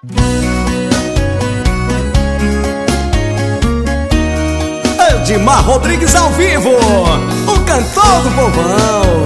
Edmar Rodrigues ao vivo, o cantor do povão.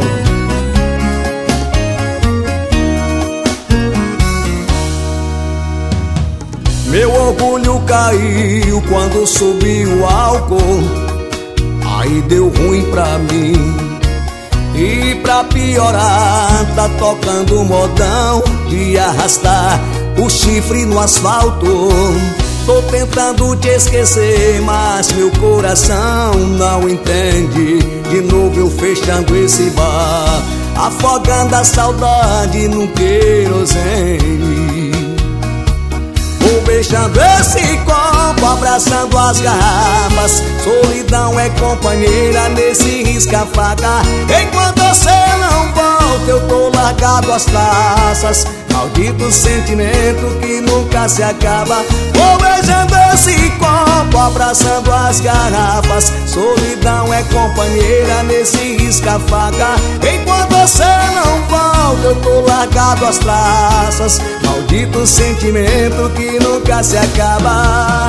Meu orgulho caiu quando subiu o álcool, aí deu ruim pra mim. E pra piorar, tá tocando modão de arrastar o chifre no asfalto. Tô tentando te esquecer, mas meu coração não entende. De novo eu fechando esse bar, afogando a saudade num querosene. Vou beijando esse copo, abraçando as garrafas. Solidão é companheira nesse risca-faca. Enquanto você não volta, eu tô largado às traças. Maldito sentimento que nunca se acaba. Vou beijando esse copo, abraçando as garrafas. Solidão é companheira nesse risca-faca. Enquanto você não volta, eu tô largado às traças. Maldito sentimento que nunca se acaba.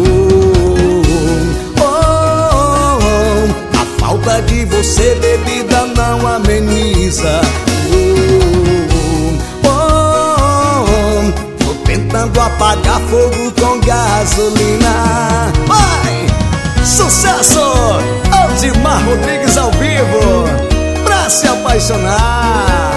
A falta de você, bebida, não ameniza. Tô tentando apagar fogo com gasolina. Vai! Sucesso! Edmar Rodrigues ao vivo, pra se apaixonar.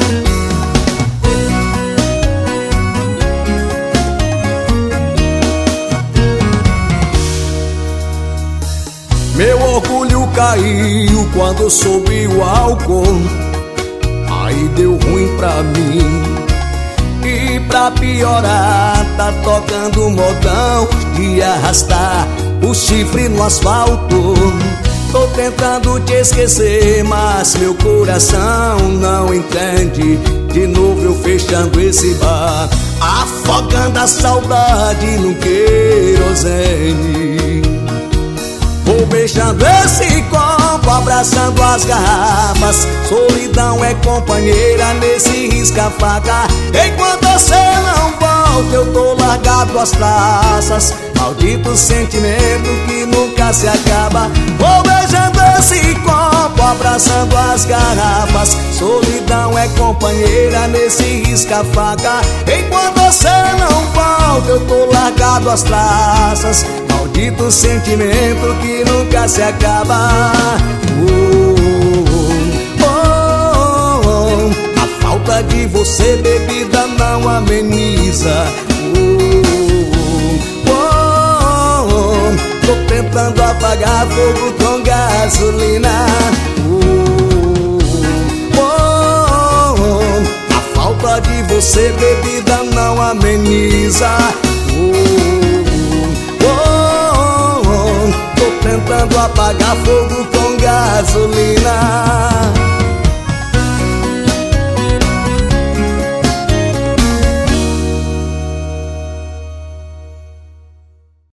Meu orgulho caiu quando subiu o álcool, aí deu ruim pra mim. E pra piorar, tá tocando modão de arrastar o chifre no asfalto. Tô tentando te esquecer, mas meu coração não entende. De novo eu fechando esse bar, afogando a saudade num querosene. Vou beijando esse copo, abraçando as garrafas. Solidão é companheira nesse risca-faca. Enquanto você não volta, eu tô largado às traças. Maldito sentimento que nunca se acaba. Vou beijando esse copo, abraçando as garrafas. Solidão é companheira nesse risca-faca. Enquanto você não volta, eu tô largado às traças. Maldito sentimento que nunca se acaba. A falta de você, bebida, não ameniza. Tô tentando apagar fogo com gasolina. A falta de você, bebida, não ameniza. Tô tentando apagar fogo com gasolina.